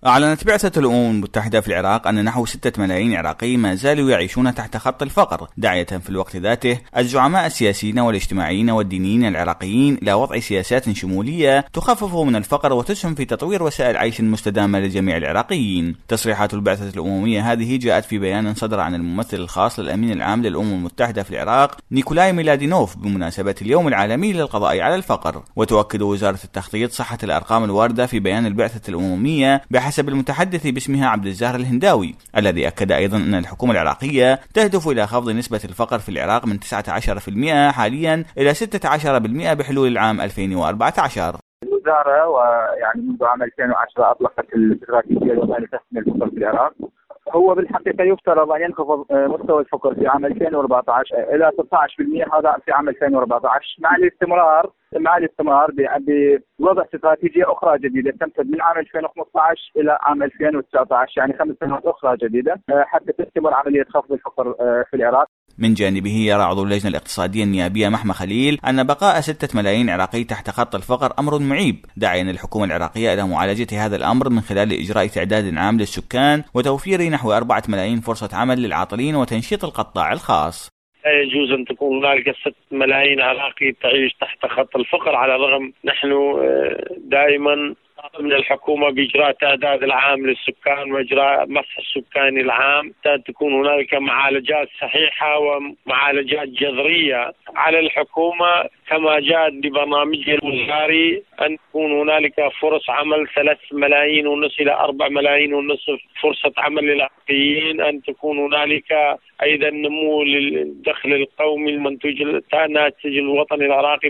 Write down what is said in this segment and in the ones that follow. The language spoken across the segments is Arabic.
أعلنت بعثة الأمم المتحدة في العراق أن نحو 6 ملايين عراقي ما زالوا يعيشون تحت خط الفقر، داعية في الوقت ذاته الزعماء السياسيين والاجتماعيين والدينيين العراقيين إلى وضع سياسات شمولية تخفف من الفقر وتسهم في تطوير وسائل عيش مستدامة لجميع العراقيين. تصريحات البعثة الأممية هذه جاءت في بيان صدر عن الممثل الخاص للأمين العام للأمم المتحدة في العراق نيكولاي ميلادينوف بمناسبة اليوم العالمي للقضاء على الفقر. وتؤكد وزارة التخطيط صحة الأرقام الواردة في بيان البعثة الأممية بحسب المتحدث باسمها عبد الزاهر الهنداوي، الذي أكد أيضا أن الحكومة العراقية تهدف إلى خفض نسبة الفقر في العراق من 19% حاليا إلى 16% بحلول العام 2014. الوزارة ويعني منذ عام 2010 أطلقت الاستراتيجية الوطنية لتحسين الفقر في العراق. هو بالحقيقة يفترض أن ينخفض مستوى الفقر في عام 2014 إلى 16%، هذا في عام 2014 مع الاستمرار بوضع استراتيجية أخرى جديدة تمتد من عام 2015 إلى عام 2019، يعني 5 سنوات أخرى جديدة حتى تستمر عملية خفض الفقر في العراق. من جانبه يرى عضو اللجنة الاقتصادية النيابية محمد خليل أن بقاء 6 ملايين عراقي تحت خط الفقر أمر معيب، داعيا الحكومة العراقية إلى معالجة هذا الأمر من خلال إجراء تعداد عام للسكان وتوفير نحو 4 ملايين فرصة عمل للعاطلين وتنشيط القطاع الخاص. لا يجوز أن تكون هنالك 6 ملايين عراقي تعيش تحت خط الفقر، على الرغم نحن دائما من الحكومة بإجراء تعداد العام للسكان وإجراء مسح السكاني العام، تكون هنالك معالجات صحيحة ومعالجات جذرية. على الحكومة كما جاءت ببرنامجها الوزاري أن تكون هنالك فرص عمل 3 ملايين ونصف إلى 4 ملايين ونصف فرصة عمل للعراقيين، أن تكون هنالك أيضا نمو للدخل القومي المنتوج الناتج الوطني العراقي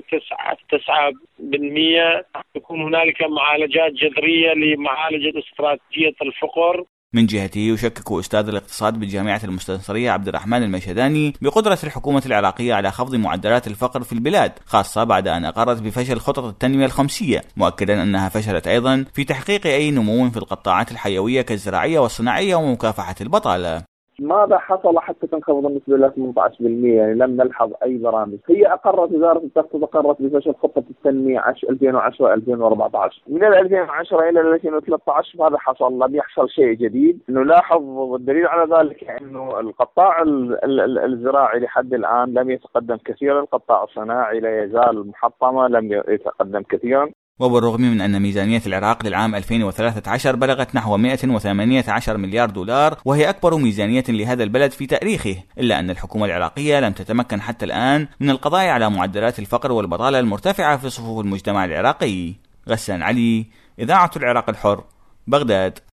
9%، تكون هنالك معالجات جذرية لمعالجة استراتيجية الفقر. من جهته يشكك أستاذ الاقتصاد بالجامعة المستنصرية عبد الرحمن المشهداني بقدرة الحكومة العراقية على خفض معدلات الفقر في البلاد، خاصة بعد أن أقرت بفشل خطط التنمية الخمسية، مؤكدا أنها فشلت أيضا في تحقيق أي نمو في القطاعات الحيوية كالزراعية والصناعية ومكافحة البطالة. ماذا حصل حتى تنخفض النسبة إلى 18%؟ يعني لم نلحظ أي برامج. هي أقرت وزارة التخطيط بفشل خطة التنمية 2010-2014. من 2010 إلى 2013 ماذا حصل؟ لم يحصل شيء جديد نلاحظ، والدليل على ذلك أنه القطاع الزراعي لحد الآن لم يتقدم كثيرا، القطاع الصناعي لا يزال محطمة لم يتقدم كثيرا. وبالرغم من أن ميزانية العراق للعام 2013 بلغت نحو 118 مليار دولار، وهي أكبر ميزانية لهذا البلد في تاريخه، إلا أن الحكومة العراقية لم تتمكن حتى الآن من القضاء على معدلات الفقر والبطالة المرتفعة في صفوف المجتمع العراقي. غسان علي، إذاعة العراق الحر، بغداد.